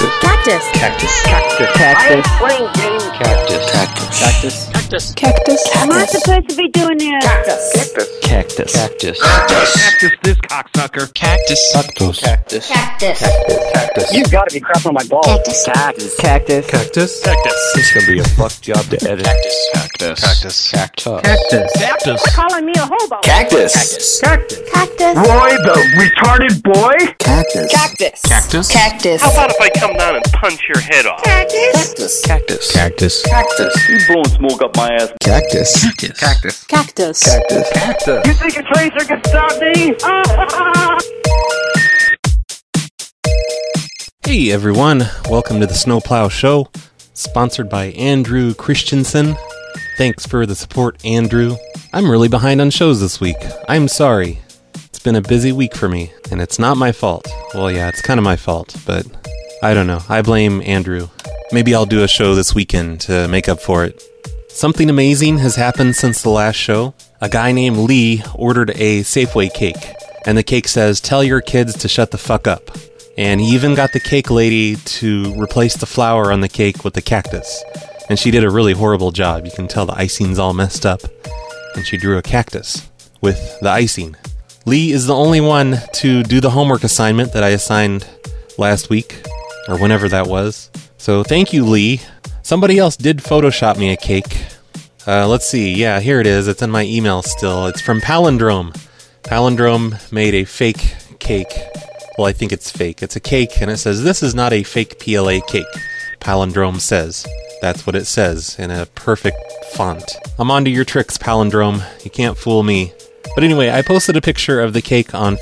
Cactus. Cactus. Cactus. Cactus. Cactus. I'm playing games. Cactus. Cactus. Cactus. Cactus. Cactus. Am I supposed to be doing this? Cactus. Cactus. Cactus. Cactus, this cocksucker. Cactus. Cactus. Cactus. Cactus. Cactus. You've got to be crapping on my balls. Cactus. Cactus. Cactus. Cactus. Cactus. It's gonna be a fuck job to edit. Cactus. Cactus. Cactus. Cactus. Cactus. Cactus. Calling me a hobo. Cactus. Cactus. Cactus. Roy, the retarded boy? Cactus. Cactus. Cactus. Cactus. How about if I come down and punch your head off? Cactus. Cactus. Cactus. Cactus. You blowing smoke up my ass. Cactus. Cactus. Cactus. Cactus. Cactus. You think a tracer can stop me? Hey everyone, welcome to the Snowplow Show, sponsored by Andrew Christensen. Thanks for the support, Andrew. I'm really behind on shows this week. I'm sorry. It's been a busy week for me, and it's not my fault. Well, yeah, it's kind of my fault, but I don't know. I blame Andrew. Maybe I'll do a show this weekend to make up for it. Something amazing has happened since the last show. A guy named Lee ordered a Safeway cake, and the cake says, "Tell your kids to shut the fuck up." And he even got the cake lady to replace the flower on the cake with the cactus. And she did a really horrible job. You can tell the icing's all messed up. And she drew a cactus with the icing. Lee is the only one to do the homework assignment that I assigned last week, or whenever that was. So thank you, Lee. Somebody else did Photoshop me a cake. Let's see. Yeah, here it is. It's in my email still. It's from Palindrome. Palindrome made a fake cake. Well, I think it's fake. It's a cake, and it says, "This is not a fake PLA cake," Palindrome says. That's what it says, in a perfect font. I'm onto your tricks, Palindrome. You can't fool me. But anyway, I posted a picture of the cake on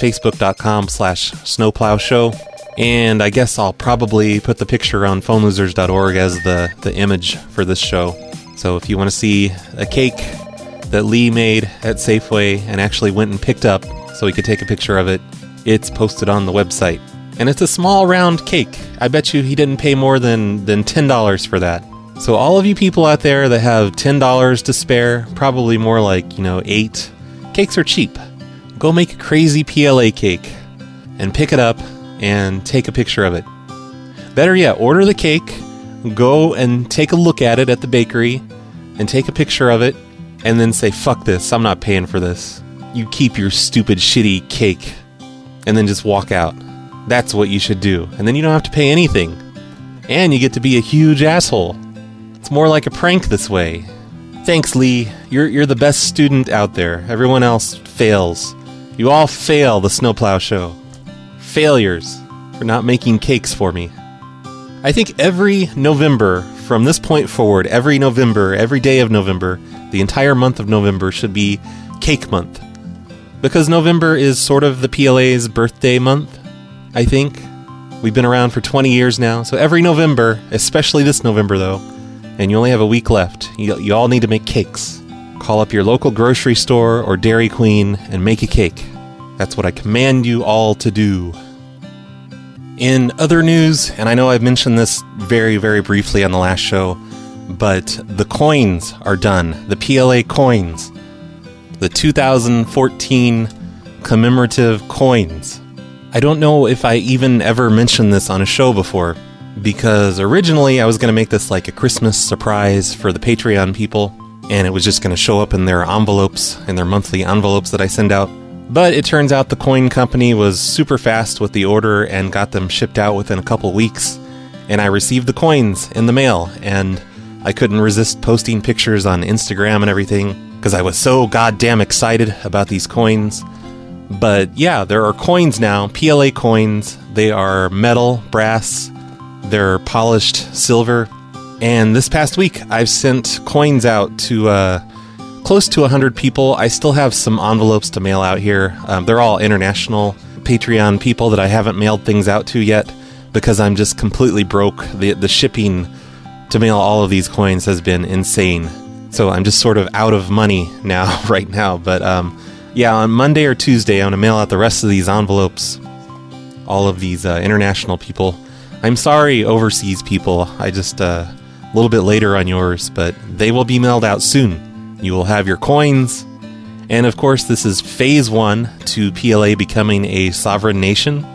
Facebook.com/snowplowshow, and I guess I'll probably put the picture on phonelosers.org as the image for this show. So if you want to see a cake that Lee made at Safeway and actually went and picked up so he could take a picture of it, it's posted on the website. And it's a small round cake. I bet you he didn't pay more than $10 for that. So all of you people out there that have $10 to spare, probably more like, 8, cakes are cheap. Go make a crazy PLA cake and pick it up and take a picture of it. Better yet, order the cake, go and take a look at it at the bakery and take a picture of it and then say, "Fuck this, I'm not paying for this. You keep your stupid shitty cake." And then just walk out. That's what you should do. And then you don't have to pay anything. And you get to be a huge asshole. It's more like a prank this way. Thanks, Lee. You're the best student out there. Everyone else fails. You all fail the Snowplow Show. Failures for not making cakes for me. I think every November, from this point forward, every November, every day of November, the entire month of November should be Cake Month. Because November is sort of the PLA's birthday month, I think. We've been around for 20 years now, so every November, especially this November though, and you only have a week left, you all need to make cakes. Call up your local grocery store or Dairy Queen and make a cake. That's what I command you all to do. In other news, and I know I've mentioned this very, very briefly on the last show, but the coins are done. The PLA coins. The 2014 commemorative coins. I don't know if I even ever mentioned this on a show before, because originally I was going to make this like a Christmas surprise for the Patreon people, and it was just going to show up in their envelopes, in their monthly envelopes that I send out. But it turns out the coin company was super fast with the order and got them shipped out within a couple weeks, and I received the coins in the mail, and I couldn't resist posting pictures on Instagram and everything, because I was so goddamn excited about these coins. But yeah, there are coins now, PLA coins. They are metal, brass, they're polished silver. And this past week, I've sent coins out to close to 100 people. I still have some envelopes to mail out here. They're all international Patreon people that I haven't mailed things out to yet, because I'm just completely broke. The shipping to mail all of these coins has been insane. So I'm just sort of out of money now, right now. But yeah, on Monday or Tuesday, I'm going to mail out the rest of these envelopes. All of these international people. I'm sorry, overseas people. I just a little bit later on yours, but they will be mailed out soon. You will have your coins. And of course, this is phase 1 to PLA becoming a sovereign nation.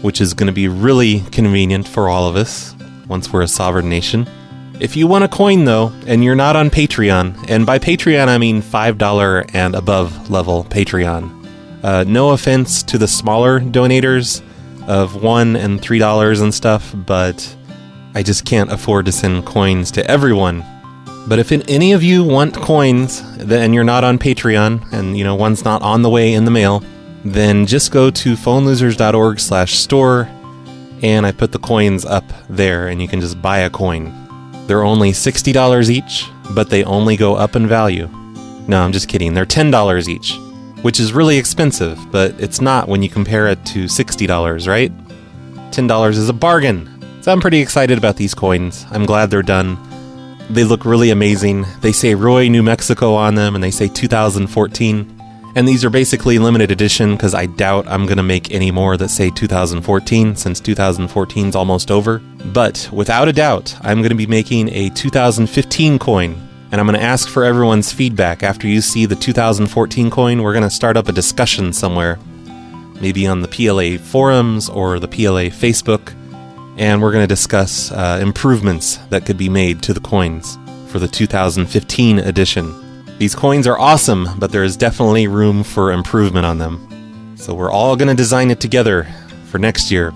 which is going to be really convenient for all of us once we're a sovereign nation. If you want a coin, though, and you're not on Patreon, and by Patreon I mean $5 and above level Patreon. No offense to the smaller donators of $1 and $3 and stuff, but I just can't afford to send coins to everyone. But if any of you want coins and you're not on Patreon, and one's not on the way in the mail, then just go to phonelosers.org/store, and I put the coins up there, and you can just buy a coin. They're only $60 each, but they only go up in value. No, I'm just kidding. They're $10 each, which is really expensive, but it's not when you compare it to $60, right? $10 is a bargain. So I'm pretty excited about these coins. I'm glad they're done. They look really amazing. They say Roy, New Mexico on them, and they say 2014. And these are basically limited edition because I doubt I'm going to make any more that say 2014 since 2014 is almost over. But without a doubt, I'm going to be making a 2015 coin. And I'm going to ask for everyone's feedback. After you see the 2014 coin, we're going to start up a discussion somewhere. Maybe on the PLA forums or the PLA Facebook. And we're going to discuss improvements that could be made to the coins for the 2015 edition. These coins are awesome, but there is definitely room for improvement on them. So we're all going to design it together for next year.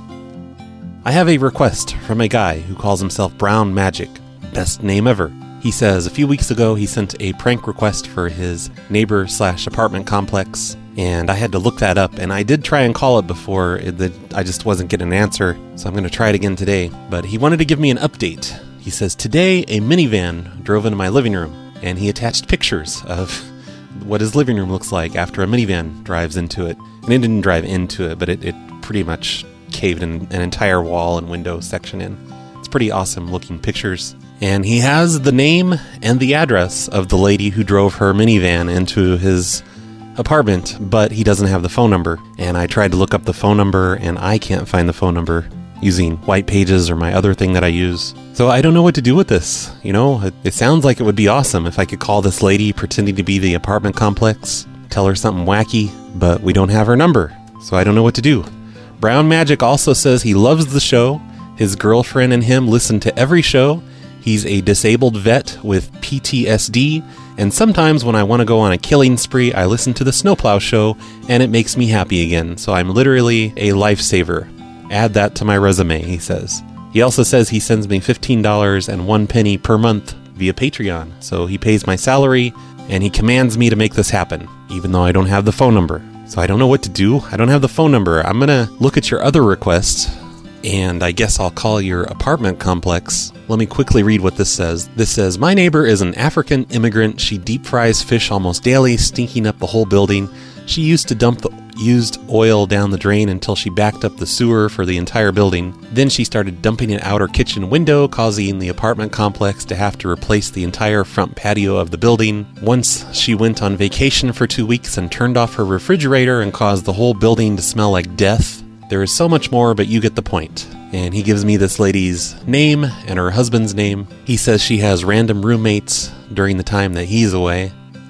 I have a request from a guy who calls himself Brown Magic. Best name ever. He says a few weeks ago he sent a prank request for his neighbor/apartment complex, and I had to look that up, and I did try and call it before, I just wasn't getting an answer, so I'm going to try it again today. But he wanted to give me an update. He says, today a minivan drove into my living room, and he attached pictures of what his living room looks like after a minivan drives into it. And it didn't drive into it, but it pretty much caved an entire wall and window section in. It's pretty awesome looking pictures. And he has the name and the address of the lady who drove her minivan into his apartment, but he doesn't have the phone number. And I tried to look up the phone number, and I can't find the phone number using White Pages or my other thing that I use. So I don't know what to do with this. It sounds like it would be awesome if I could call this lady pretending to be the apartment complex, tell her something wacky, but we don't have her number, so I don't know what to do. Brown Magic also says he loves the show. His girlfriend and him listen to every show. He's a disabled vet with PTSD, and sometimes when I want to go on a killing spree, I listen to the Snowplow Show, and it makes me happy again. So I'm literally a lifesaver. Add that to my resume, he says. He also says he sends me $15.01 per month via Patreon. So he pays my salary, and he commands me to make this happen, even though I don't have the phone number. So I don't know what to do. I don't have the phone number. I'm going to look at your other requests, and I guess I'll call your apartment complex. Let me quickly read what this says. This says, my neighbor is an African immigrant. She deep fries fish almost daily, stinking up the whole building. She used to dump the used oil down the drain until she backed up the sewer for the entire building. Then she started dumping it out her kitchen window, causing the apartment complex to have to replace the entire front patio of the building. Once she went on vacation for 2 weeks and turned off her refrigerator and caused the whole building to smell like death. There is so much more, but you get the point. And he gives me this lady's name and her husband's name. He says she has random roommates during the time that he's away.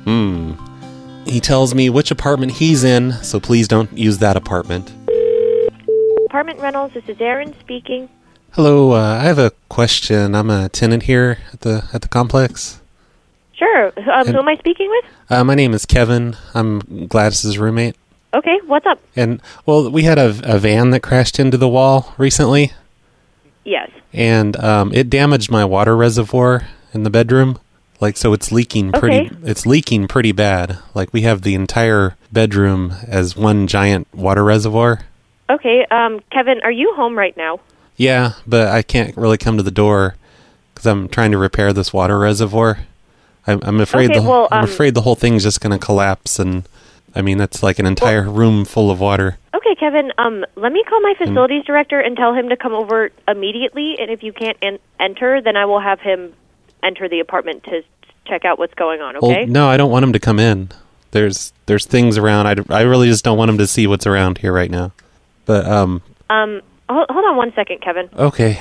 He tells me which apartment he's in, so please don't use that apartment. Apartment Rentals, this is Erin speaking. Hello, I have a question. I'm a tenant here at the complex. Sure. Who am I speaking with? My name is Kevin. I'm Gladys's roommate. Okay, what's up? And, well, we had a van that crashed into the wall recently. Yes. And it damaged my water reservoir in the bedroom. So it's leaking pretty bad. We have the entire bedroom as one giant water reservoir. Okay, Kevin, are you home right now? Yeah, but I can't really come to the door because I'm trying to repair this water reservoir. I'm afraid I'm afraid the whole thing's just going to collapse, and I mean that's like an entire room full of water. Okay, Kevin, let me call my facilities director and tell him to come over immediately, and if you can't enter, then I will have him enter the apartment to check out what's going on, okay? Well, no, I don't want him to come in. There's things around. I really just don't want him to see what's around here right now. But, hold on 1 second, Kevin. Okay.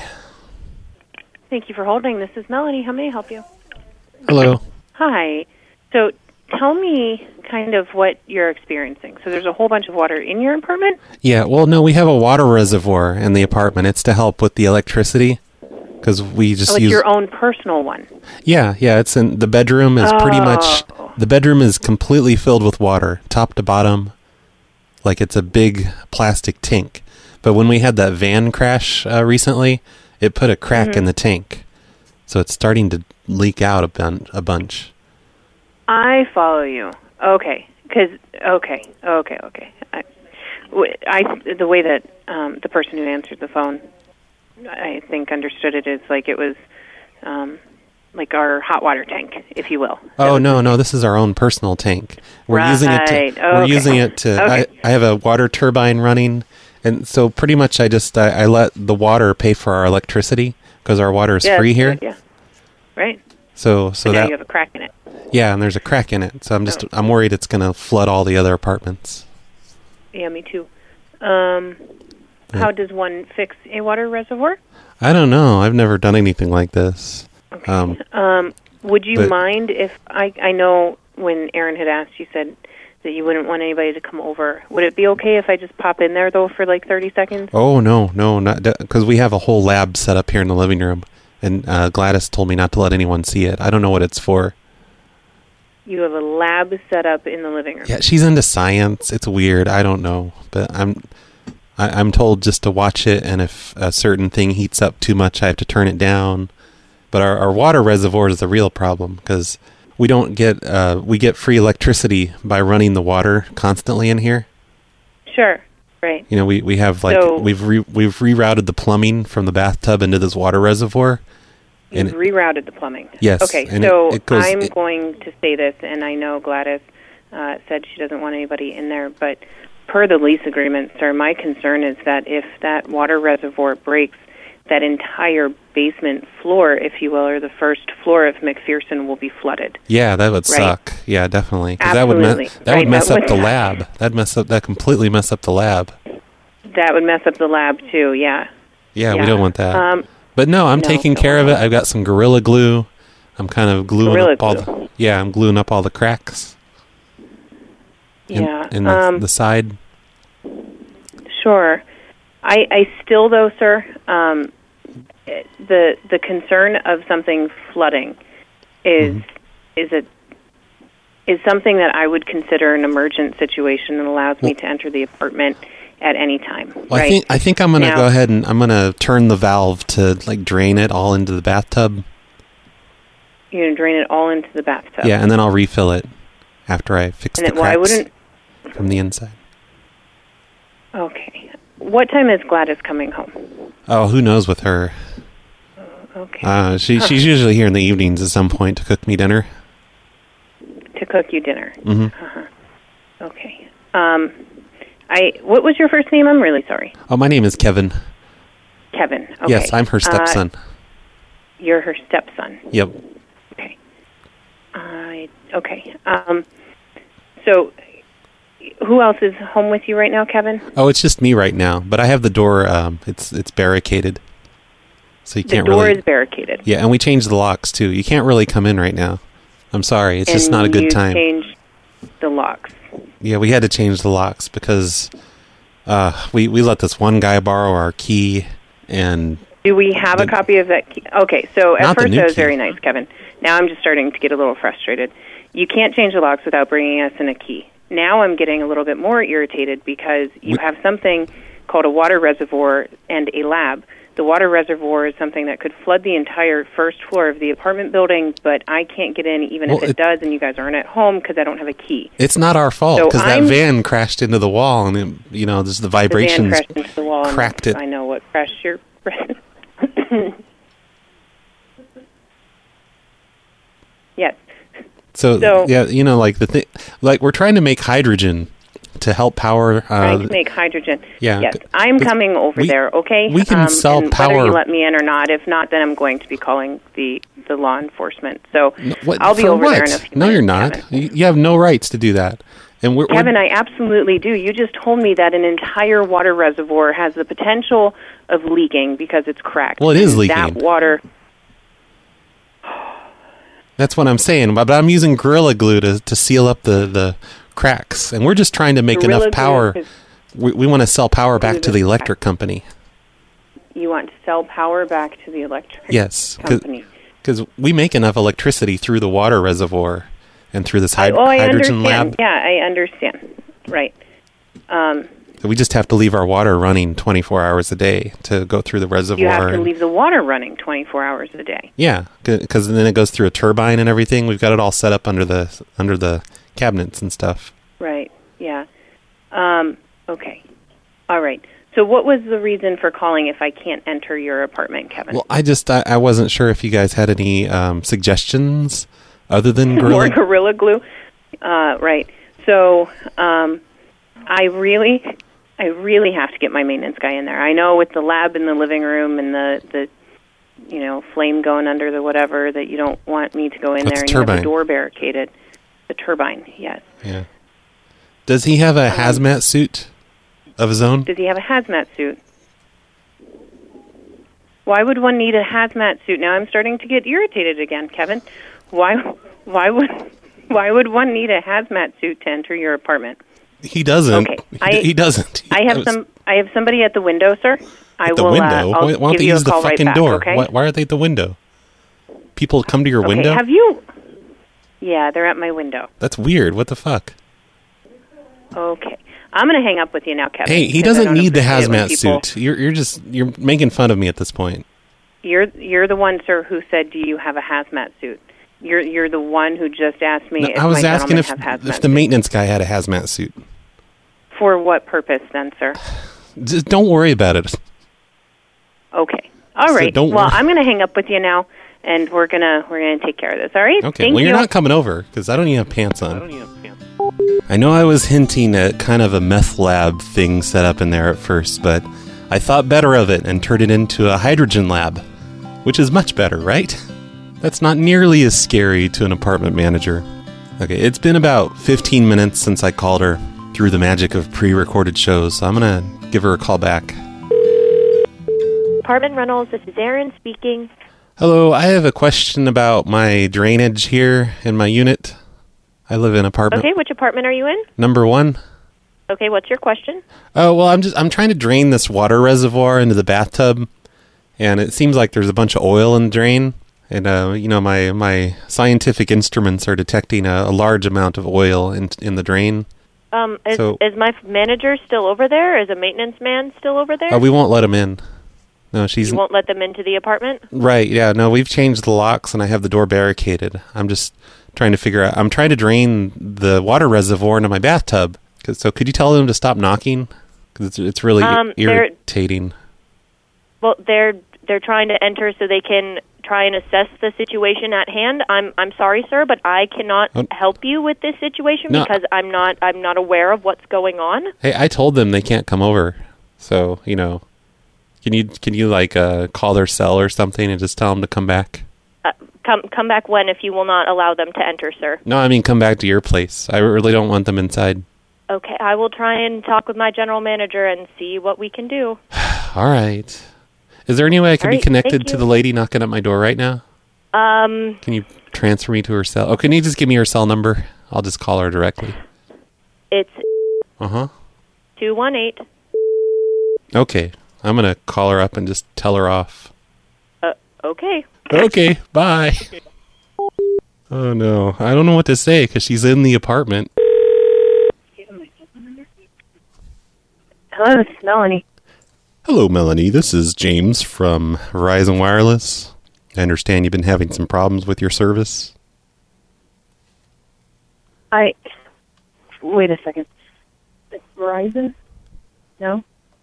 Thank you for holding. This is Melanie. How may I help you? Hello. Hi. So, tell me kind of what you're experiencing. So there's a whole bunch of water in your apartment? Yeah, well, no, we have a water reservoir in the apartment. It's to help with the electricity, because we just Like use... your own personal one? Yeah, it's in... The bedroom is pretty much... The bedroom is completely filled with water, top to bottom, like it's a big plastic tank. But when we had that van crash recently, it put a crack in the tank. So it's starting to leak out a bunch. I follow you. Okay. Okay. The way that the person who answered the phone, I think, understood it is like it was like our hot water tank, if you will. Oh, no, this is our own personal tank. We're using it to... Okay. We're using it to... Okay. I have a water turbine running, and so pretty much I let the water pay for our electricity, because our water is free here. Yeah. Right. So now that... you have a crack in it. Yeah, and there's a crack in it, so I'm worried it's going to flood all the other apartments. Yeah, me too. How does one fix a water reservoir? I don't know. I've never done anything like this. Okay. Would you mind if I know when Aaron had asked, you said that you wouldn't want anybody to come over. Would it be okay if I just pop in there, though, for like 30 seconds? Oh, no, not because we have a whole lab set up here in the living room, and Gladys told me not to let anyone see it. I don't know what it's for. You have a lab set up in the living room. Yeah, she's into science. It's weird. I don't know, but I'm told just to watch it, and if a certain thing heats up too much, I have to turn it down. But our water reservoir is the real problem, because we don't get we get free electricity by running the water constantly in here. Sure, right. You know, we have we've rerouted the plumbing from the bathtub into this water reservoir. You've rerouted the plumbing. Yes. Okay, so I'm going to say this, and I know Gladys said she doesn't want anybody in there, but per the lease agreement, sir, my concern is that if that water reservoir breaks, that entire basement floor, if you will, or the first floor of McPherson will be flooded. Yeah, that would suck. Yeah, definitely. 'Cause Absolutely. that would mess up the lab. That'd completely mess up the lab. That would mess up the lab too. Yeah. Yeah, we don't want that. But no, I'm taking care of it. I've got some Gorilla Glue. I'm kind of gluing up I'm gluing up all the cracks. In the side. Sure. I still, though, sir, the concern of something flooding is something that I would consider an emergent situation that allows me to enter the apartment at any time. Well, right? I think I'm going to go ahead and I'm going to turn the valve to drain it all into the bathtub. You're going to drain it all into the bathtub. Yeah, and then I'll refill it after I fix the cracks from the inside. Okay. What time is Gladys coming home? Oh, who knows with her? Okay. She's usually here in the evenings at some point to cook me dinner. To cook you dinner. Mm-hmm. Okay. What was your first name? I'm really sorry. Oh, my name is Kevin. Kevin. Okay. Yes, I'm her stepson. You're her stepson. Yep. Okay. Okay. So, who else is home with you right now, Kevin? Oh, it's just me right now, but I have the door. It's barricaded, so you can't really. The door is barricaded. Yeah, and we changed the locks too. You can't really come in right now. I'm sorry, it's just not a good time. Changed the locks. Yeah, we had to change the locks because we let this one guy borrow our key, and do we have a copy of that key? Okay, so at first that was key. very nice, Kevin. Now I'm just starting to get a little frustrated. You can't change the locks without bringing us in a key. Now I'm getting a little bit more irritated because you have something called a water reservoir and a lab. The water reservoir is something that could flood the entire first floor of the apartment building, but I can't get in even if it does, and you guys aren't at home because I don't have a key. It's not our fault because that van crashed into the wall, and just the vibrations crashed into the wall, cracked it. I know what crashed your... Yes. So yeah, the thing, we're trying to make hydrogen to help power. Trying to make hydrogen. Yeah. Yes, I'm coming over there. Okay. We can sell and power. Whether you let me in or not. If not, then I'm going to be calling the law enforcement. So I'll be over there in a few minutes. No, you're not. Kevin. You have no rights to do that. And Kevin, I absolutely do. You just told me that an entire water reservoir has the potential of leaking because it's cracked. Well, it is leaking. That water. That's what I'm saying. But I'm using Gorilla Glue to seal up the cracks. And we're just trying to make Gorilla enough power. Glue We want to sell power back to the electric company. You want to sell power back to the electric Yes. company. Because we make enough electricity through the water reservoir and through this I hydrogen understand. lab. Yeah, I understand. Right. So we just have to leave our water running 24 hours a day to go through the reservoir. You have to leave the water running 24 hours a day. Yeah, because then it goes through a turbine and everything. We've got it all set up under the cabinets and stuff. Right. Yeah. Okay. All right. So what was the reason for calling if I can't enter your apartment, Kevin? Well, I wasn't sure if you guys had any suggestions other than More Gorilla Glue? Right. So I really have to get my maintenance guy in there. I know with the lab in the living room and the flame going under the whatever that you don't want me to go in there and you have the door barricaded. The turbine, yes. Yeah. Does he have a hazmat suit of his own? Does he have a hazmat suit? Why would one need a hazmat suit? Now I'm starting to get irritated again, Kevin. Why would one need a hazmat suit to enter your apartment? He doesn't. Okay. He doesn't. I have somebody at the window, sir. At the window? I'll Why don't give they you use a the call fucking right door? back, okay? Why are they at the window? People come to your window? Have you? Yeah, they're at my window. That's weird. What the fuck? Okay. I'm going to hang up with you now, Kevin. Hey, he doesn't need the hazmat suit. You're making fun of me at this point. You're the one, sir, who said, "Do you have a hazmat suit?" You're the one who just asked me if I was my asking if the maintenance guy had a hazmat suit. For what purpose, then, sir? Just don't worry about it. Okay. All right. don't well, worry. I'm going to hang up with you now, and we're gonna take care of this. All right. Okay. Thank well, you. you're not coming over because I don't even have pants on. I know I was hinting at kind of a meth lab thing set up in there at first, but I thought better of it and turned it into a hydrogen lab, which is much better, right? That's not nearly as scary to an apartment manager. Okay, it's been about 15 minutes since I called her through the magic of pre-recorded shows, so I'm going to give her a call back. Apartment Rentals, this is Erin speaking. Hello, I have a question about my drainage here in my unit. I live in apartment. Okay, which apartment are you in? Number 1. Okay, what's your question? Oh, well, I'm trying to drain this water reservoir into the bathtub, and it seems like there's a bunch of oil in the drain. And, my scientific instruments are detecting a large amount of oil in the drain. Is my manager still over there? Is a maintenance man still over there? We won't let him in. No, You won't let them into the apartment? Right, yeah. No, we've changed the locks, and I have the door barricaded. I'm just trying to figure out... I'm trying to drain the water reservoir into my bathtub. So could you tell them to stop knocking? Because it's really irritating. Well, they're trying to enter so they can try and assess the situation at hand. I'm sorry, sir, but I cannot help you with this situation because I'm not aware of what's going on. Hey, I told them they can't come over. So, can you call their cell or something and just tell them to come back? Come back when if you will not allow them to enter, sir? No, I mean come back to your place. I really don't want them inside. Okay, I will try and talk with my general manager and see what we can do. All right. Is there any way I could be connected thank to you. the lady knocking at my door right now? Can you transfer me to her cell? Oh, can you just give me her cell number? I'll just call her directly. It's 218. Okay. I'm going to call her up and just tell her off. Okay. Okay, bye. Oh, no. I don't know what to say because she's in the apartment. Hello, this is Melanie. Hello, Melanie. This is James from Verizon Wireless. I understand you've been having some problems with your service. Wait a second. It's Verizon? No?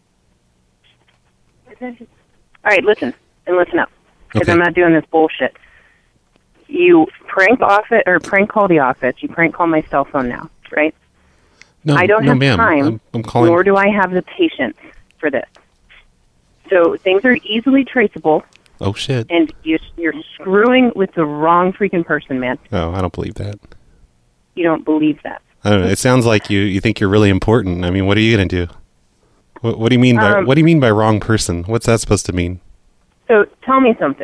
All right, listen up. Because I'm not doing this bullshit. You prank call the office. You prank call my cell phone now, right? No, I don't have ma'am. time, I'm calling. nor do I have the patience for this. So things are easily traceable. Oh, shit. And you're screwing with the wrong freaking person, man. Oh, I don't believe that. You don't believe that. I don't know. It sounds like you think you're really important. I mean, what are you going to do? What do you mean by wrong person? What's that supposed to mean? So tell me something.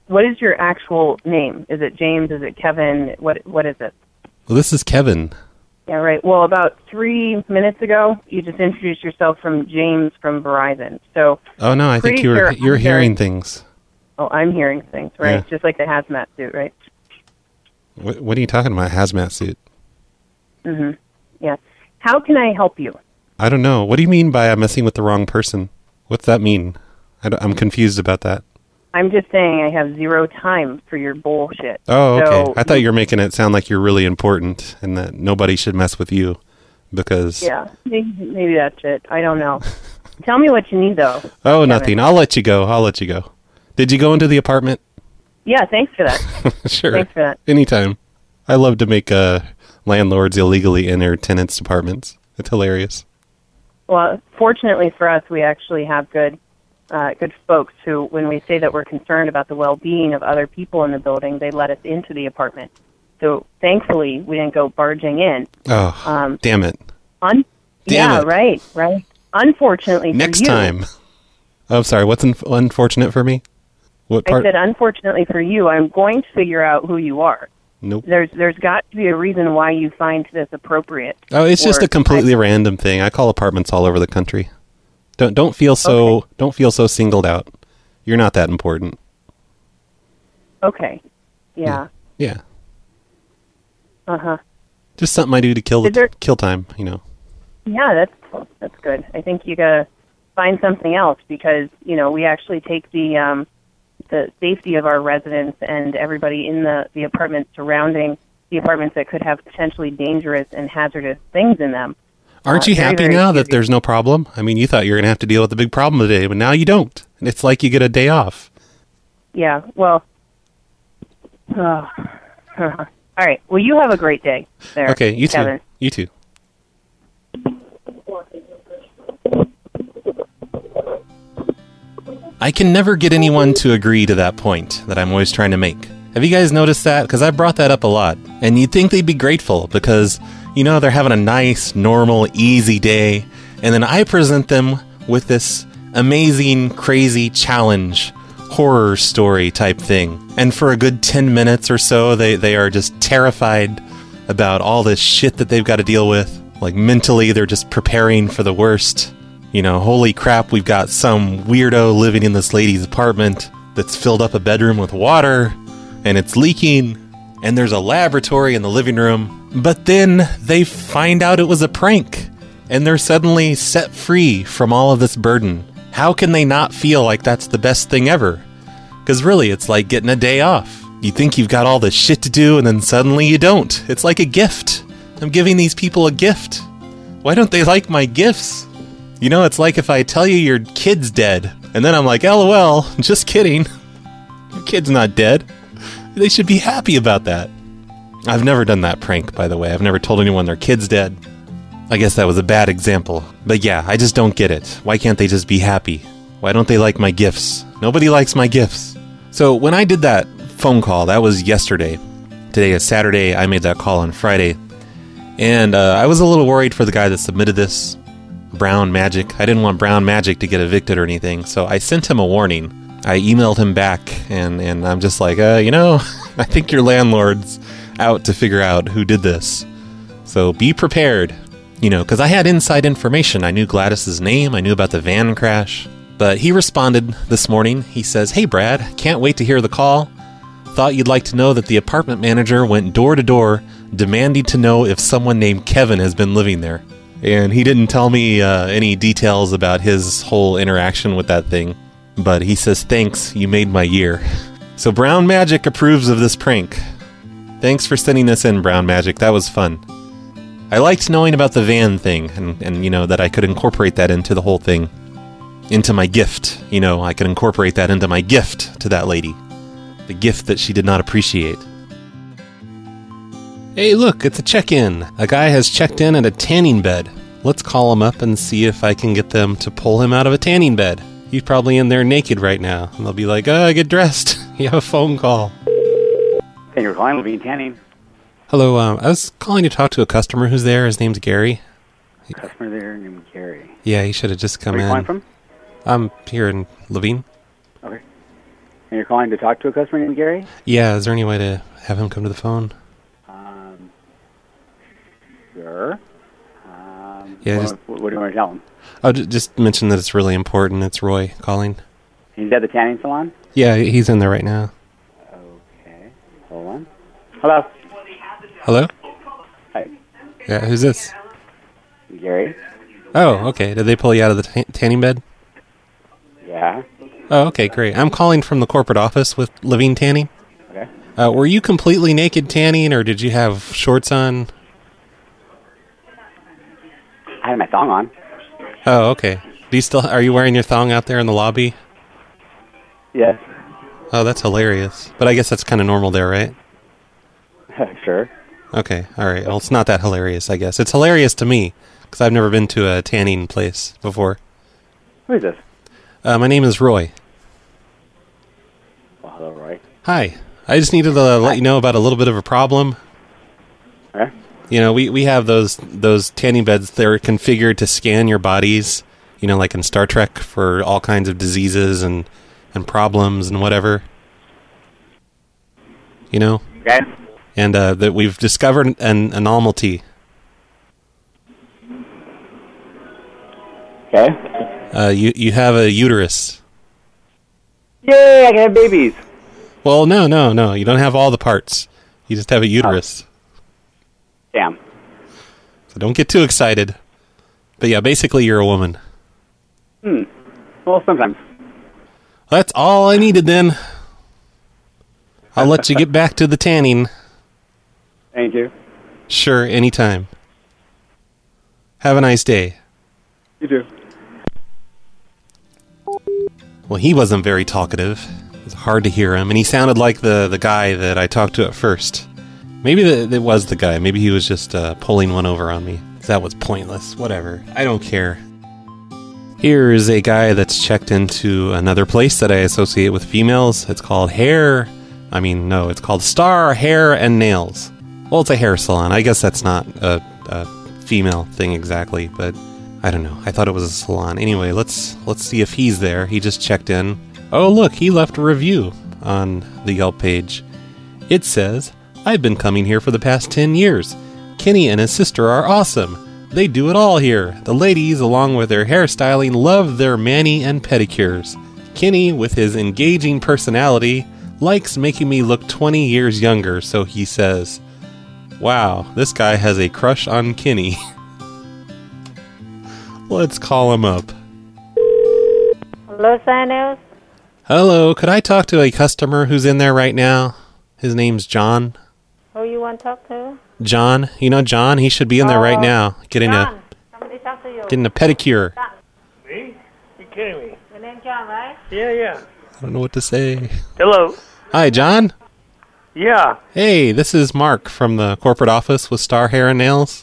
what is your actual name? Is it James? Is it Kevin? What is it? Well, this is Kevin. Yeah, right. Well, about 3 minutes ago, you just introduced yourself from James from Verizon. So. Oh no, I think you're hearing things. Oh, I'm hearing things, right? Yeah. Just like the hazmat suit, right? What are you talking about, hazmat suit? Mm-hmm. Yeah. How can I help you? I don't know. What do you mean by I'm messing with the wrong person? What's that mean? I'm confused about that. I'm just saying I have zero time for your bullshit. Oh, okay. So, I thought you were making it sound like you're really important and that nobody should mess with you because... Yeah, maybe that's it. I don't know. Tell me what you need, though. Oh, Kevin. Nothing. I'll let you go. Did you go into the apartment? Yeah, thanks for that. Sure. Thanks for that. Anytime. I love to make landlords illegally enter tenants' apartments. It's hilarious. Well, fortunately for us, we actually have good folks who, when we say that we're concerned about the well-being of other people in the building, they let us into the apartment. So thankfully, we didn't go barging in. Oh, damn it. Damn it. Right. Unfortunately Next for you. time. Oh, sorry. What's unfortunate for me? What part? I said, unfortunately for you, I'm going to figure out who you are. Nope. There's got to be a reason why you find this appropriate. Oh, it's just a completely random thing. I call apartments all over the country. Don't feel so singled out. You're not that important. Okay. Yeah. Yeah. Uh-huh. Just something I do to kill time, you know. Yeah, that's good. I think you gotta find something else because, you know, we actually take the safety of our residents and everybody in the apartments surrounding the apartments that could have potentially dangerous and hazardous things in them. Aren't you happy now that there's no problem? I mean, you thought you were going to have to deal with the big problem today, but now you don't. And it's like you get a day off. Yeah, well, all right. Well, you have a great day there. Okay, you Kevin. too. You too. I can never get anyone to agree to that point that I'm always trying to make. Have you guys noticed that? Because I brought that up a lot. And you'd think they'd be grateful because, you know, they're having a nice, normal, easy day. And then I present them with this amazing, crazy challenge, horror story type thing. And for a good 10 minutes or so, they are just terrified about all this shit that they've got to deal with. Like mentally, they're just preparing for the worst. You know, holy crap, we've got some weirdo living in this lady's apartment that's filled up a bedroom with water, and it's leaking, and there's a laboratory in the living room. But then they find out it was a prank, and they're suddenly set free from all of this burden. How can they not feel like that's the best thing ever? Because really, it's like getting a day off. You think you've got all this shit to do, and then suddenly you don't. It's like a gift. I'm giving these people a gift. Why don't they like my gifts? You know, it's like if I tell you your kid's dead, and then I'm like, LOL, just kidding. Your kid's not dead. They should be happy about that. I've never done that prank, by the way. I've never told anyone their kid's dead. I guess that was a bad example. But yeah, I just don't get it. Why can't they just be happy? Why don't they like my gifts? Nobody likes my gifts. So when I did that phone call, that was yesterday. Today is Saturday. I made that call on Friday. And I was a little worried for the guy that submitted this. Brown Magic. I didn't want Brown Magic to get evicted or anything, so I sent him a warning. I emailed him back, and I'm just like, you know, I think your landlord's out to figure out who did this. So be prepared, you know, because I had inside information. I knew Gladys's name. I knew about the van crash. But he responded this morning. He says, "Hey, Brad, can't wait to hear the call. Thought you'd like to know that the apartment manager went door to door demanding to know if someone named Kevin has been living there." And he didn't tell me any details about his whole interaction with that thing. But he says, "Thanks, you made my year." So Brown Magic approves of this prank. Thanks for sending this in, Brown Magic. That was fun. I liked knowing about the van thing and you know, that I could incorporate that into the whole thing. Into my gift. You know, I could incorporate that into my gift to that lady. The gift that she did not appreciate. Hey, look, it's a check-in. A guy has checked in at a tanning bed. Let's call him up and see if I can get them to pull him out of a tanning bed. He's probably in there naked right now. And they'll be like, get dressed. You have a phone call. Thank you for calling Levine Tanning. Hello, I was calling to talk to a customer who's there. His name's Gary. Customer there named Gary. Yeah, he should have just come in. Where are you calling from? I'm here in Levine. Okay. And you're calling to talk to a customer named Gary? Yeah, is there any way to have him come to the phone? Sure. Yeah, what do you want to tell him? Oh, just mention that it's really important. It's Roy calling. He's at the tanning salon? Yeah, he's in there right now. Okay. Hold on. Hello? Hello? Hi. Yeah, who's this? Gary? Oh, okay. Did they pull you out of the tanning bed? Yeah. Oh, okay, great. I'm calling from the corporate office with Levine Tanning. Okay. Were you completely naked tanning, or did you have shorts on? I had my thong on. Oh, okay. Are you wearing your thong out there in the lobby? Yes. Oh, that's hilarious. But I guess that's kind of normal there, right? Sure. Okay, all right. Well, it's not that hilarious, I guess. It's hilarious to me, because I've never been to a tanning place before. Who is this? My name is Roy. Well, hello, Roy. Hi. I just needed to let you know about a little bit of a problem. Okay. You know, we have those tanning beds. They're configured to scan your bodies, you know, like in Star Trek, for all kinds of diseases and problems and whatever. You know? Okay. And that we've discovered an anomaly. Okay. You have a uterus. Yay, I can have babies. Well, no. You don't have all the parts. You just have a uterus. Damn. So don't get too excited. But yeah, basically you're a woman. Well, sometimes. That's all I needed then. I'll let you get back to the tanning. Thank you. Sure, anytime. Have a nice day. You too. Well, he wasn't very talkative. It was hard to hear him, and he sounded like the guy that I talked to at first. Maybe it was the guy. Maybe he was just pulling one over on me. That was pointless. Whatever. I don't care. Here's a guy that's checked into another place that I associate with females. It's called it's called Star Hair and Nails. Well, it's a hair salon. I guess that's not a female thing exactly, but I don't know. I thought it was a salon. Anyway, let's see if he's there. He just checked in. Oh, look, he left a review on the Yelp page. It says, "I've been coming here for the past 10 years. Kenny and his sister are awesome. They do it all here. The ladies, along with their hairstyling, love their mani and pedicures. Kenny, with his engaging personality, likes making me look 20 years younger, so he says, wow, this guy has a crush on Kenny." Let's call him up. Hello, Sanos. Hello, could I talk to a customer who's in there right now? His name's John. Who you want to talk to? John. You know John? He should be in there right now. Getting a pedicure. Me? You kidding me? Your name John, right? Yeah. I don't know what to say. Hello. Hi, John. Yeah. Hey, this is Mark from the corporate office with Star Hair and Nails.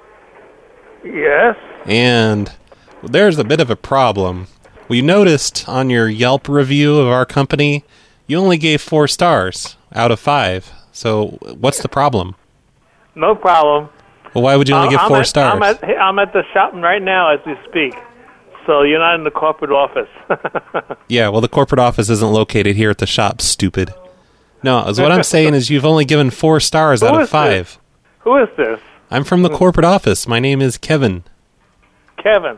Yes. And there's a bit of a problem. We noticed on your Yelp review of our company, you only gave 4 stars out of 5. So what's the problem? No problem. Well, why would you only give 4 stars? I'm at the shop right now as we speak. So you're not in the corporate office. Yeah, well, the corporate office isn't located here at the shop, stupid. No, what I'm saying is you've only given 4 stars out of 5. Who is this? I'm from the corporate office. My name is Kevin. Kevin.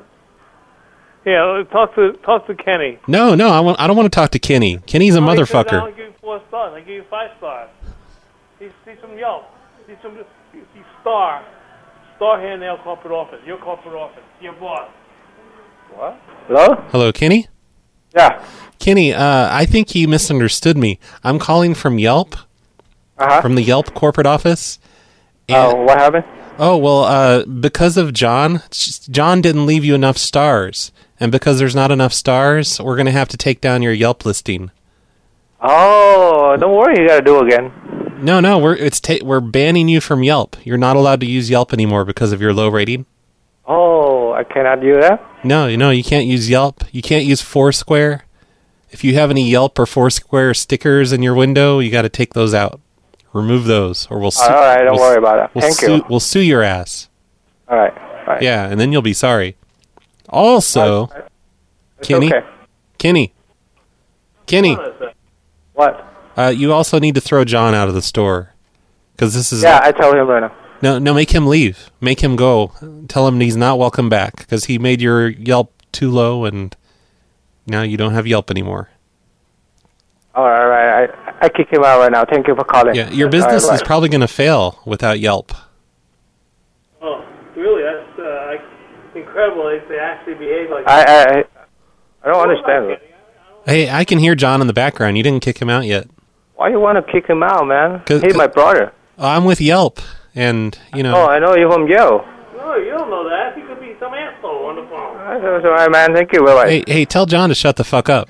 Yeah, talk to Kenny. No, I don't want to talk to Kenny. Kenny's a motherfucker. I don't give you 4 stars. I give you 5 stars. See some Yelp. See Star Hair Nail corporate office. Your corporate office. Your boss. What? Hello? Hello, Kenny? Yeah. Kenny, I think he misunderstood me. I'm calling from Yelp. From the Yelp corporate office. Oh, what happened? Oh, well, because of John didn't leave you enough stars. And because there's not enough stars, we're going to have to take down your Yelp listing. Oh, don't worry, you got to do it again. No, we're banning you from Yelp. You're not allowed to use Yelp anymore because of your low rating. Oh, I cannot do that? No, you can't use Yelp. You can't use Foursquare. If you have any Yelp or Foursquare stickers in your window, you got to take those out. Remove those, or we'll sue. All right, don't worry about it. Thank you. We'll sue your ass. All right. Yeah, and then you'll be sorry. Also, It's Kenny, okay. Kenny, What? You also need to throw John out of the store. Because this is... Yeah, I tell him right now. No, make him leave. Make him go. Tell him he's not welcome back. Because he made your Yelp too low and now you don't have Yelp anymore. All right. I kick him out right now. Thank you for calling. Yeah, your business is probably going to fail without Yelp. Oh, really? That's incredible. They actually behave like that. I don't understand. Hey, I can hear John in the background. You didn't kick him out yet. Why you want to kick him out, man? He's my brother. I'm with Yelp, and, you know... Oh, I know you're from Yelp. No, you don't know that. He could be some asshole on the phone. That's all right, man. Thank you. Bye-bye. Hey, tell John to shut the fuck up.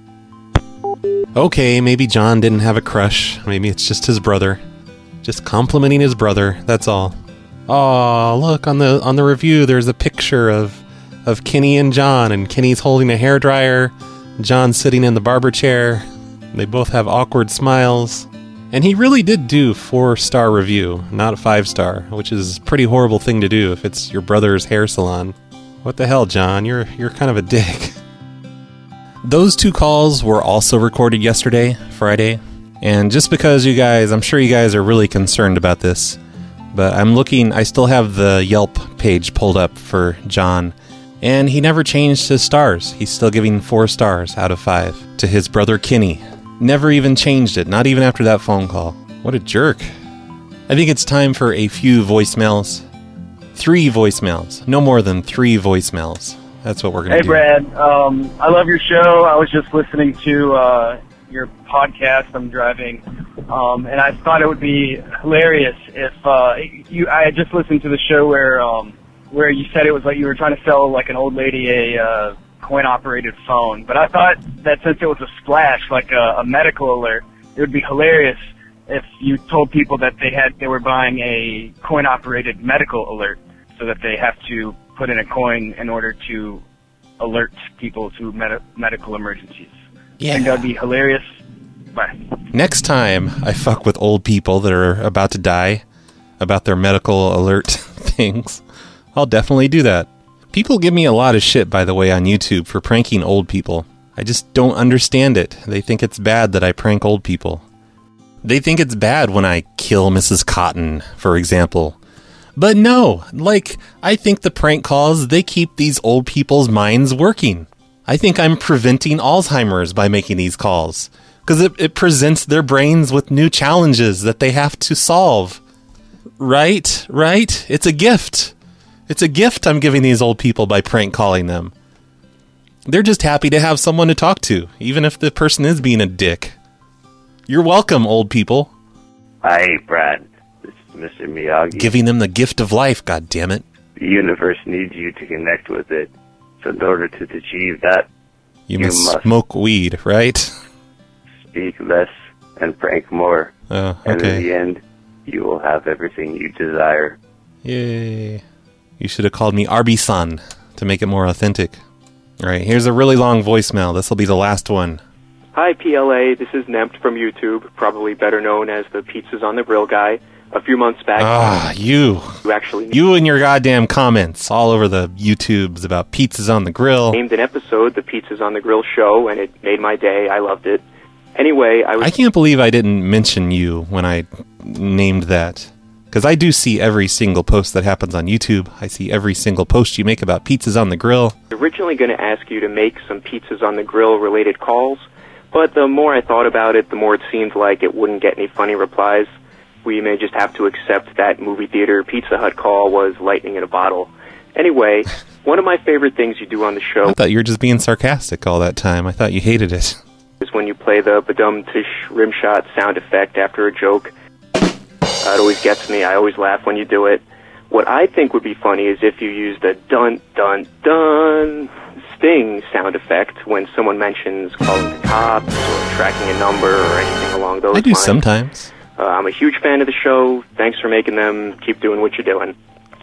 Okay, maybe John didn't have a crush. Maybe it's just his brother. Just complimenting his brother, that's all. Oh, look, on the review, there's a picture of Kenny and John, and Kenny's holding a hairdryer, John's sitting in the barber chair. They both have awkward smiles. And he really did do 4-star review, not 5-star, which is a pretty horrible thing to do if it's your brother's hair salon. What the hell, John? You're kind of a dick. Those 2 calls were also recorded yesterday, Friday. And just because I'm sure you guys are really concerned about this, but I still have the Yelp page pulled up for John. And he never changed his stars. He's still giving 4 stars out of 5 to his brother Kenny. Never even changed it, not even after that phone call. What a jerk. I think it's time for a few voicemails. 3 voicemails. No more than 3 voicemails. That's what we're going to do. Hey, Brad. I love your show. I was just listening to your podcast. I'm driving. And I thought it would be hilarious if I had just listened to the show where you said it was like you were trying to sell like an old lady a coin-operated phone. But I thought that since it was a splash, like a medical alert, it would be hilarious if you told people that they were buying a coin-operated medical alert, so that they have to put in a coin in order to alert people to medical emergencies. Yeah. I think that would be hilarious. Bye. Next time I fuck with old people that are about to die about their medical alert things, I'll definitely do that. People give me a lot of shit, by the way, on YouTube for pranking old people. I just don't understand it. They think it's bad that I prank old people. They think it's bad when I kill Mrs. Cotton, for example. But no, I think the prank calls, they keep these old people's minds working. I think I'm preventing Alzheimer's by making these calls. Because it presents their brains with new challenges that they have to solve. Right? It's a gift. It's a gift I'm giving these old people by prank calling them. They're just happy to have someone to talk to, even if the person is being a dick. You're welcome, old people. Hi, Brad. This is Mr. Miyagi. Giving them the gift of life, goddammit. The universe needs you to connect with it. So in order to achieve that, you must smoke weed, right? Speak less and prank more. Oh, okay. And in the end, you will have everything you desire. Yay. You should have called me Arby-san to make it more authentic. All right, here's a really long voicemail. This will be the last one. Hi, PLA. This is Nempt from YouTube, probably better known as the Pizzas on the Grill guy. A few months back... you and your goddamn comments all over the YouTubes about pizzas on the grill. Named an episode, the Pizzas on the Grill show, and it made my day. I loved it. Anyway, I can't believe I didn't mention you when I named that. Because I do see every single post that happens on YouTube. I see every single post you make about pizzas on the grill. Originally going to ask you to make some Pizzas on the Grill related calls, but the more I thought about it, the more it seemed like it wouldn't get any funny replies. We may just have to accept that movie theater Pizza Hut call was lightning in a bottle. Anyway, one of my favorite things you do on the show... I thought you were just being sarcastic all that time. I thought you hated it. ...is when you play the badum-tish rimshot sound effect after a joke. It always gets me. I always laugh when you do it. What I think would be funny is if you use the dun-dun-dun Sting sound effect when someone mentions calling the cops or tracking a number or anything along those lines. I do sometimes. I'm a huge fan of the show. Thanks for making them. Keep doing what you're doing.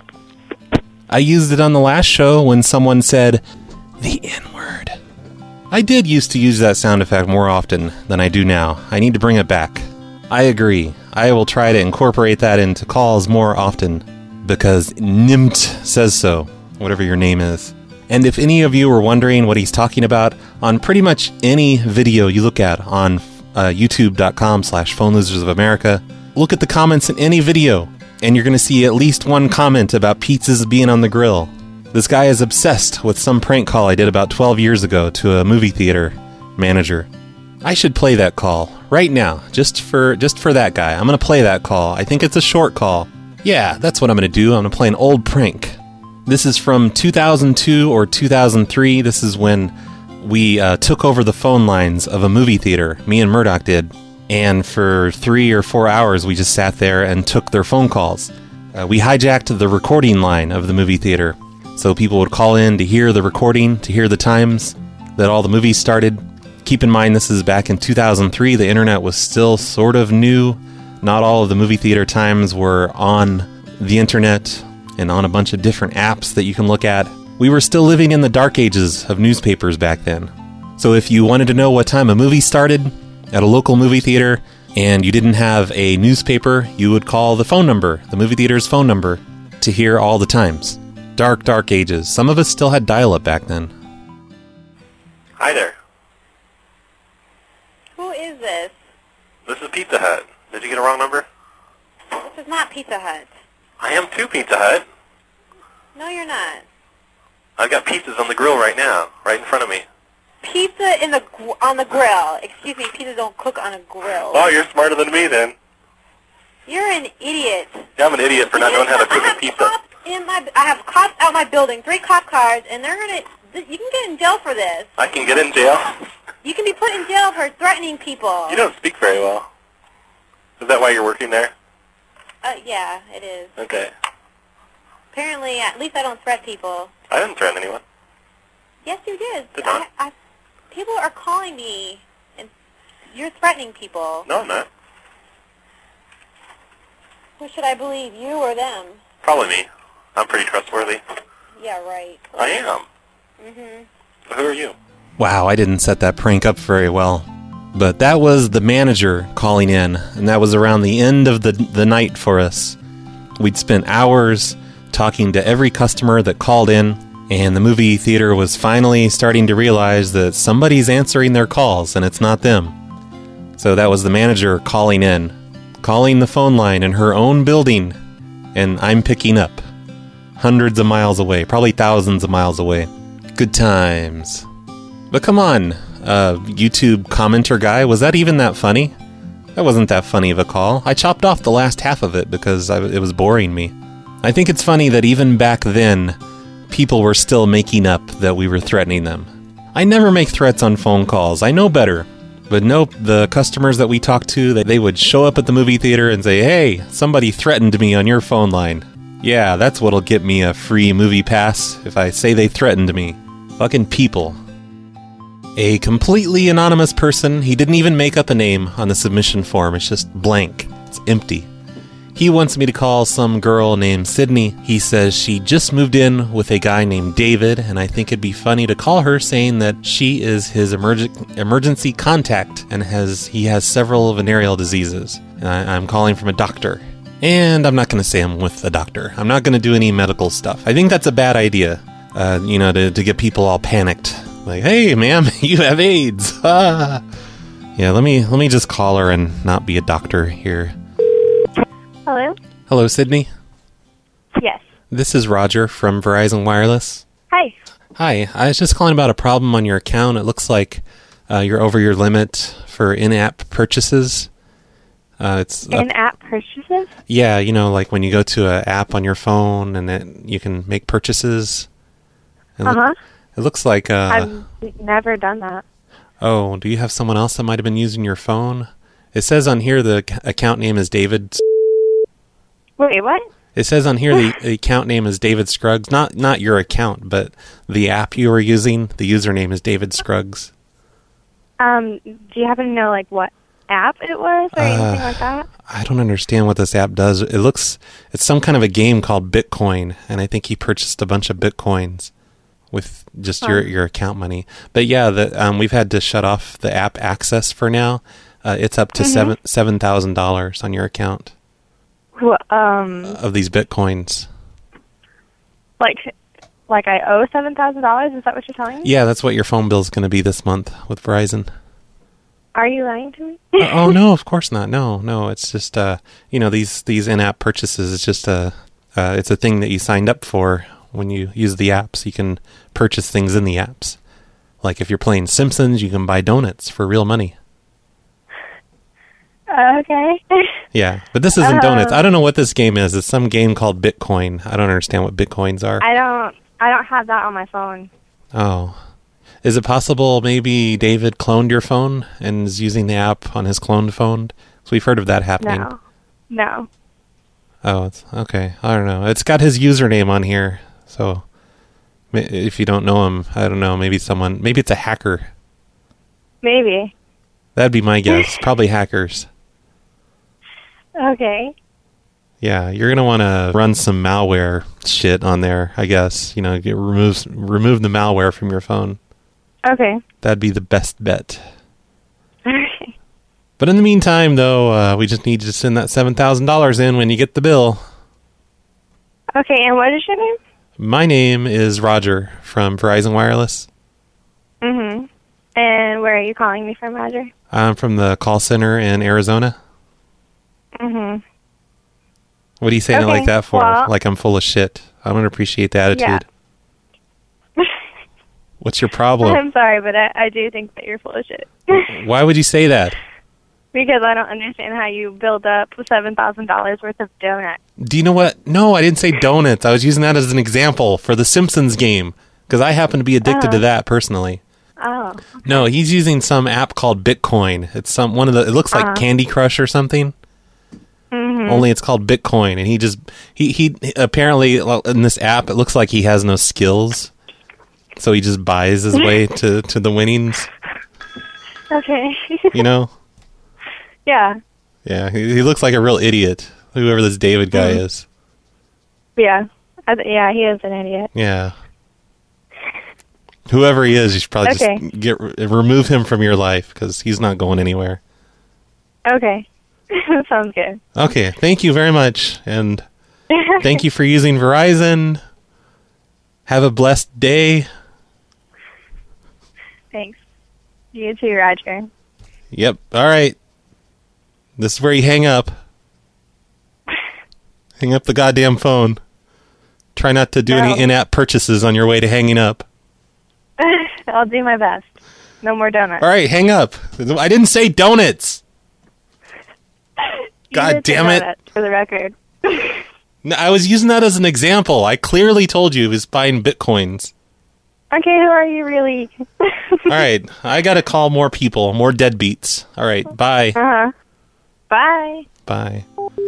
I used it on the last show when someone said the N-word. I did used to use that sound effect more often than I do now. I need to bring it back. I agree. I will try to incorporate that into calls more often because Nimt says so, whatever your name is. And if any of you were wondering what he's talking about, on pretty much any video you look at on youtube.com/Phone Losers of America. Look at the comments in any video, and you're going to see at least one comment about pizzas being on the grill. This guy is obsessed with some prank call I did about 12 years ago to a movie theater manager. I should play that call right now, just for that guy. I'm going to play that call. I think it's a short call. Yeah, that's what I'm going to do. I'm going to play an old prank. This is from 2002 or 2003. This is when we took over the phone lines of a movie theater. Me and Murdoch did. And for 3 or 4 hours, we just sat there and took their phone calls. We hijacked the recording line of the movie theater. So people would call in to hear the recording, to hear the times that all the movies started. Keep in mind, this is back in 2003. The internet was still sort of new. Not all of the movie theater times were on the internet and on a bunch of different apps that you can look at. We were still living in the dark ages of newspapers back then. So if you wanted to know what time a movie started at a local movie theater and you didn't have a newspaper, you would call the phone number, the movie theater's phone number, to hear all the times. Dark, dark ages. Some of us still had dial-up back then. Hi there. Who is this? This is Pizza Hut. Did you get a wrong number? This is not Pizza Hut. I am too, Pizza Hut. No, you're not. I've got pizzas on the grill right now, right in front of me. Pizza on the grill. Excuse me, pizza don't cook on a grill. Oh, you're smarter than me then. You're an idiot. Yeah, I'm an idiot for not knowing how to cook a pizza. I have cops out my building, 3 cop cars, and they're gonna. You can get in jail for this. I can get in jail? You can be put in jail for threatening people. You don't speak very well. Is that why you're working there? Yeah, it is. Okay. Apparently, at least I don't threaten people. I didn't threaten anyone. Yes, you did. Did not? People are calling me, and you're threatening people. No, I'm not. Who should I believe, you or them? Probably me. I'm pretty trustworthy. Yeah, right. I am. Mm-hmm. Who are you? Wow, I didn't set that prank up very well. But that was the manager calling in, and that was around the end of the night for us. We'd spent hours talking to every customer that called in, and the movie theater was finally starting to realize that somebody's answering their calls, and it's not them. So that was the manager calling in, calling the phone line in her own building, and I'm picking up. Hundreds of miles away, probably thousands of miles away. Good times. But come on, YouTube commenter guy, was that even that funny? That wasn't that funny of a call. I chopped off the last half of it because it was boring me. I think it's funny that even back then, people were still making up that we were threatening them. I never make threats on phone calls. I know better. But nope, the customers that we talked to, they would show up at the movie theater and say, "Hey, somebody threatened me on your phone line." Yeah, that's what'll get me a free movie pass if I say they threatened me. Fucking people. A completely anonymous person, he didn't even make up a name on the submission form, it's just blank. It's empty. He wants me to call some girl named Sydney. He says she just moved in with a guy named David, and I think it'd be funny to call her saying that she is his emergency contact and he has several venereal diseases. I'm calling from a doctor. And I'm not going to say I'm with a doctor. I'm not going to do any medical stuff. I think that's a bad idea, to get people all panicked. Like, "Hey, ma'am, you have AIDS." Ah. Yeah, let me just call her and not be a doctor here. Hello? Hello, Sydney. Yes. This is Roger from Verizon Wireless. Hi. Hi, I was just calling about a problem on your account. It looks like you're over your limit for in-app purchases. It's in-app purchases? Yeah, like when you go to an app on your phone and then you can make purchases. It looks like... I've never done that. Oh, do you have someone else that might have been using your phone? It says on here the account name is David... Wait, what? It says on here the account name is David Scruggs. Not your account, but the app you were using, the username is David Scruggs. Do you happen to know, what app it was or anything like that? I don't understand what this app does. It's some kind of a game called Bitcoin, and I think he purchased a bunch of Bitcoins with just your account money. But yeah, we've had to shut off the app access for now. It's up to $7,000 on your account. Of these Bitcoins. Like I owe $7,000? Is that what you're telling me? Yeah, that's what your phone bill is going to be this month with Verizon. Are you lying to me? Oh no, of course not. No. It's just these in-app purchases. It's just it's a thing that you signed up for when you use the apps. You can purchase things in the apps. Like if you're playing Simpsons, you can buy donuts for real money. Okay. Yeah, but this isn't donuts. I don't know what this game is. It's some game called Bitcoin. I don't understand what Bitcoins are. I don't have that on my phone. Oh. Is it possible maybe David cloned your phone and is using the app on his cloned phone? So we've heard of that happening. No. Oh, it's okay. I don't know. It's got his username on here. So if you don't know him, I don't know. Maybe it's a hacker. Maybe. That'd be my guess. Probably hackers. Okay. Yeah, you're going to want to run some malware shit on there, I guess. Remove the malware from your phone. Okay. That'd be the best bet. Okay. But in the meantime, though, we just need you to send that $7,000 in when you get the bill. Okay, and what is your name? My name is Roger from Verizon Wireless. Mm-hmm. And where are you calling me from, Roger? I'm from the call center in Arizona. Mm-hmm. What are you saying it like that for? Well, like I'm full of shit. I don't appreciate the attitude. Yeah. What's your problem? I'm sorry, but I do think that you're full of shit. Why would you say that? Because I don't understand how you build up $7,000 worth of donuts. Do you know what? No, I didn't say donuts. I was using that as an example for the Simpsons game because I happen to be addicted to that personally. Oh. No, he's using some app called Bitcoin. It's it looks like Candy Crush or something. Mm-hmm. Only it's called Bitcoin, and he apparently in this app it looks like he has no skills, so he just buys his way to the winnings. Okay. Yeah. Yeah, he looks like a real idiot. Whoever this David guy is. Yeah. Yeah, he is an idiot. Yeah. Whoever he is, you should probably just remove him from your life because he's not going anywhere. Okay. Sounds good. Okay, thank you very much. And thank you for using Verizon. Have a blessed day. Thanks. You too, Roger. Yep. All right. This is where you hang up. Hang up the goddamn phone. Try not to do any in-app purchases on your way to hanging up. I'll do my best. No more donuts. All right, hang up. I didn't say donuts. God damn it. Donuts, for the record. No, I was using that as an example. I clearly told you he was buying Bitcoins. Okay, who are you really? All right, I got to call more people, more deadbeats. All right, bye. Uh-huh. Bye. Bye.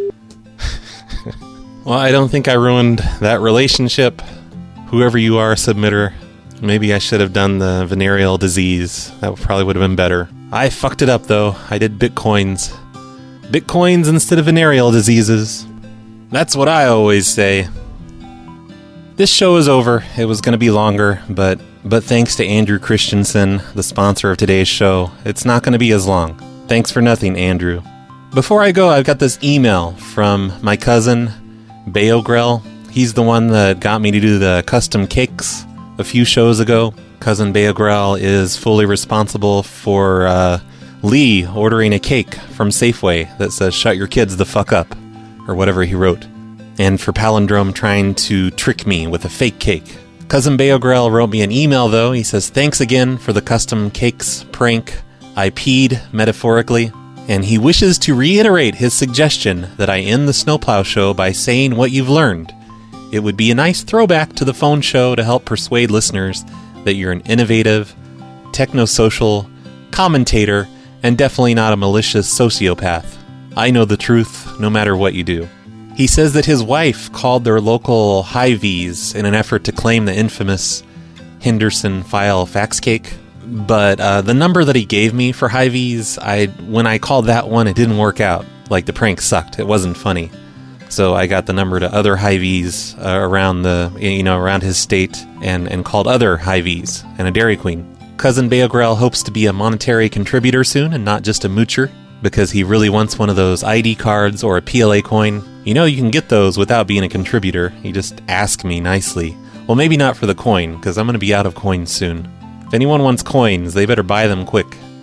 Well, I don't think I ruined that relationship. Whoever you are, submitter, maybe I should have done the venereal disease. That probably would have been better. I fucked it up, though. I did Bitcoins. Bitcoins instead of venereal diseases. That's what I always say. This show is over. It was going to be longer, but thanks to Andrew Christensen, the sponsor of today's show, it's not going to be as long. Thanks for nothing, Andrew. Before I go, I've got this email from my cousin, Beogrel. He's the one that got me to do the custom cakes a few shows ago. Cousin Beogrel is fully responsible for Lee ordering a cake from Safeway that says, "Shut your kids the fuck up," or whatever he wrote. And for Palindrome trying to trick me with a fake cake. Cousin Beogrel wrote me an email, though. He says, "Thanks again for the custom cakes prank. I peed, metaphorically. And he wishes to reiterate his suggestion that I end the Snowplow Show by saying what you've learned. It would be a nice throwback to the phone show to help persuade listeners that you're an innovative, technosocial commentator and definitely not a malicious sociopath. I know the truth, no matter what you do." He says that his wife called their local Hy-Vees in an effort to claim the infamous Henderson file fax cake. But the number that he gave me for Hy-Vees, when I called that one, it didn't work out. Like, the prank sucked. It wasn't funny. So I got the number to other Hy-Vees around his state and called other Hy-Vees and a Dairy Queen. Cousin Beogrel hopes to be a monetary contributor soon and not just a moocher, because he really wants one of those ID cards or a PLA coin. You can get those without being a contributor. You just ask me nicely. Well, maybe not for the coin, because I'm going to be out of coins soon. If anyone wants coins, they better buy them quick.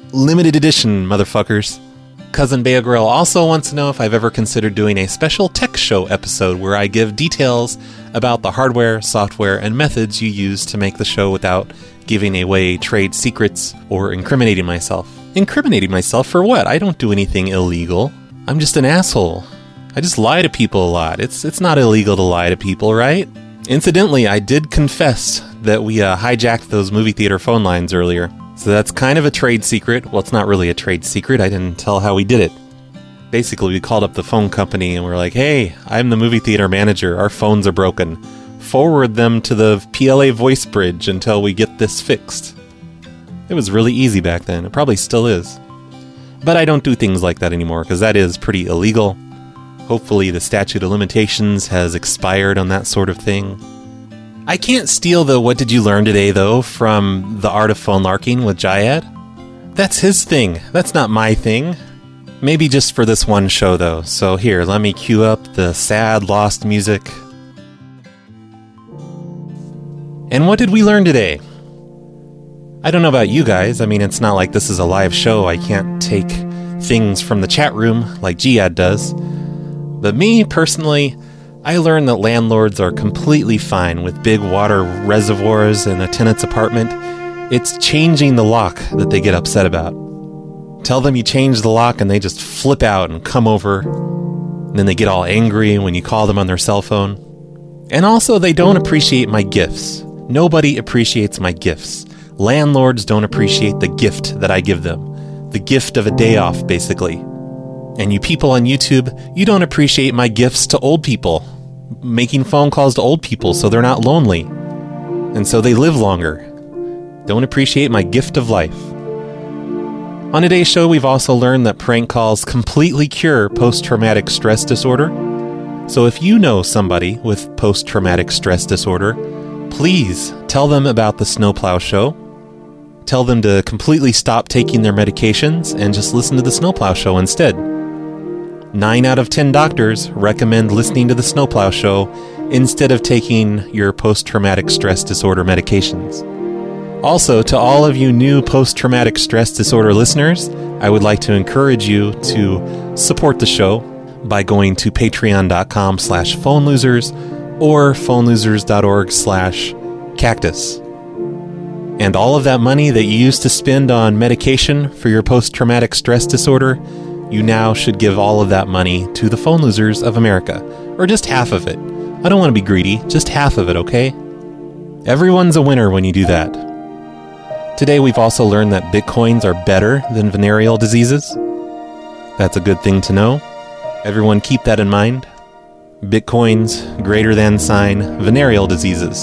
Limited edition, motherfuckers. Cousin Bear Grill also wants to know if I've ever considered doing a special tech show episode where I give details about the hardware, software, and methods you use to make the show without giving away trade secrets or incriminating myself. Incriminating myself for what? I don't do anything illegal. I'm just an asshole. I just lie to people a lot. It's not illegal to lie to people, right? Incidentally, I did confess that we hijacked those movie theater phone lines earlier. So that's kind of a trade secret. Well, it's not really a trade secret. I didn't tell how we did it. Basically, we called up the phone company and we're like, hey, I'm the movie theater manager. Our phones are broken. Forward them to the PLA voice bridge until we get this fixed. It was really easy back then. It probably still is. But I don't do things like that anymore because that is pretty illegal. Hopefully the statute of limitations has expired on that sort of thing. I can't steal the what did you learn today, though, from The Art of Phone Larking with Jayad. That's his thing. That's not my thing. Maybe just for this one show, though. So here, let me cue up the sad, lost music. And what did we learn today? I don't know about you guys. I mean, it's not like this is a live show. I can't take things from the chat room like Jayad does. But me, personally, I learned that landlords are completely fine with big water reservoirs in a tenant's apartment. It's changing the lock that they get upset about. Tell them you change the lock and they just flip out and come over. And then they get all angry when you call them on their cell phone. And also, they don't appreciate my gifts. Nobody appreciates my gifts. Landlords don't appreciate the gift that I give them. The gift of a day off, basically. And you people on YouTube, you don't appreciate my gifts to old people. Making phone calls to old people so they're not lonely. And so they live longer. Don't appreciate my gift of life. On today's show, we've also learned that prank calls completely cure post-traumatic stress disorder. So if you know somebody with post-traumatic stress disorder, please tell them about the Snowplow Show. Tell them to completely stop taking their medications and just listen to the Snowplow Show instead. 9 out of 10 doctors recommend listening to the Snowplow Show instead of taking your post-traumatic stress disorder medications. Also, to all of you new post-traumatic stress disorder listeners, I would like to encourage you to support the show by going to patreon.com/phonelosers or phonelosers.org/cactus. And all of that money that you used to spend on medication for your post-traumatic stress disorder, you now should give all of that money to the Phone Losers of America. Or just half of it. I don't want to be greedy, just half of it, okay? Everyone's a winner when you do that. Today we've also learned that Bitcoins are better than venereal diseases. That's a good thing to know. Everyone keep that in mind. Bitcoins, > venereal diseases.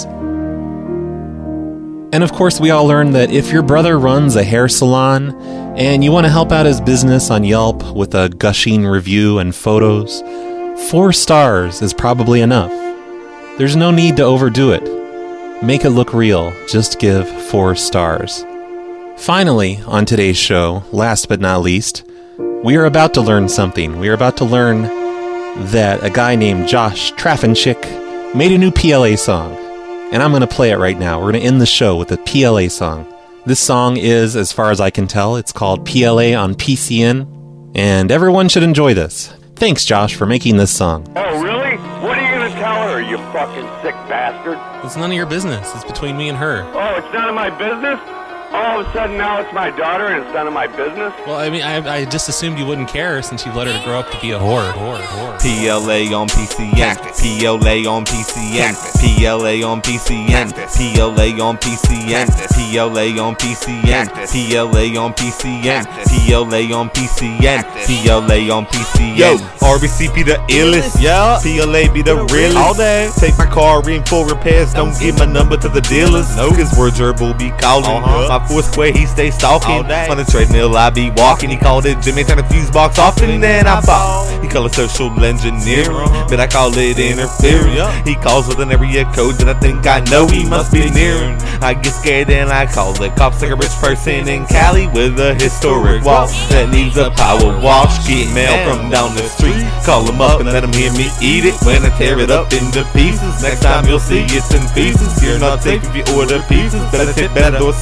And of course, we all learned that if your brother runs a hair salon and you want to help out his business on Yelp with a gushing review and photos, 4 stars is probably enough. There's no need to overdo it. Make it look real. Just give 4 stars. Finally, on today's show, last but not least, we are about to learn something. We are about to learn that a guy named Josh Traffinchick made a new PLA song. And I'm going to play it right now. We're going to end the show with a PLA song. This song is, as far as I can tell, it's called PLA on PCN. And everyone should enjoy this. Thanks, Josh, for making this song. Oh, really? What are you going to tell her, you fucking sick bastard? It's none of your business. It's between me and her. Oh, it's none of my business? All of a sudden now it's my daughter and it's none of my business? Well, I mean, I just assumed you wouldn't care since you've let her grow up to be a whore. PLA on PCN. PLA on PCN. PLA on PCN. PLA on PCN. PLA on PCN. PLA on PCN. PLA on PCN. PLA on PCN. Yo, RBC be the illest. Yeah. PLA be the realest. All day. Take my car in for repairs. Don't give my number to the dealers. No, cause word gerbil be calling. My 4-square, he stay stalking. On the treadmill, I be walking. He called it Jimmy, turn the fuse box off, and then I bought. He call it social engineering, but I call it interfering. He calls with an area code that I think I know he must be near him. I get scared and I call the cops like a rich person in Cali with a historic wall that needs a power wash. Get mail from down the street. Call him up and let him hear me eat it when I tear it up into pieces. Next time you'll see it's in pieces. You're not safe if you order pieces. Better tip better or soaked in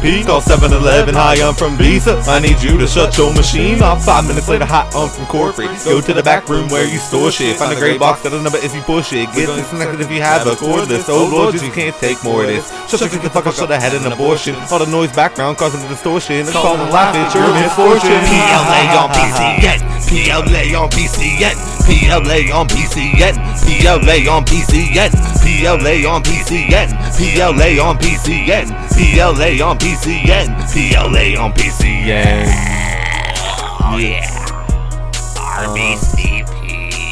P. Call 7-Eleven, hi, I'm from Visa. I need you to shut your machine off. 5 minutes later, hi, I'm from corporate. Go to the back room where you store shit. Find a gray box, got a number if you push it. Get disconnected if you have a cordless. Oh Lord, you can't take more of this. Shut the fuck up, should have had an abortion. All the noise background causing the distortion. And call and laugh at your misfortune. PLA on PCN. PLA on PCN. PLA on PCN. PLA on PCN. PLA on PCN. PLA on PCN. PLA on PCN. PLA on PCN. Oh yeah. RBCP.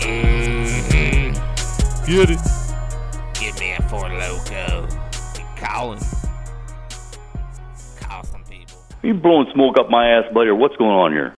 Get it. Give me a Four Loko. Colin. Call some people. You blowing smoke up my ass, buddy, or what's going on here?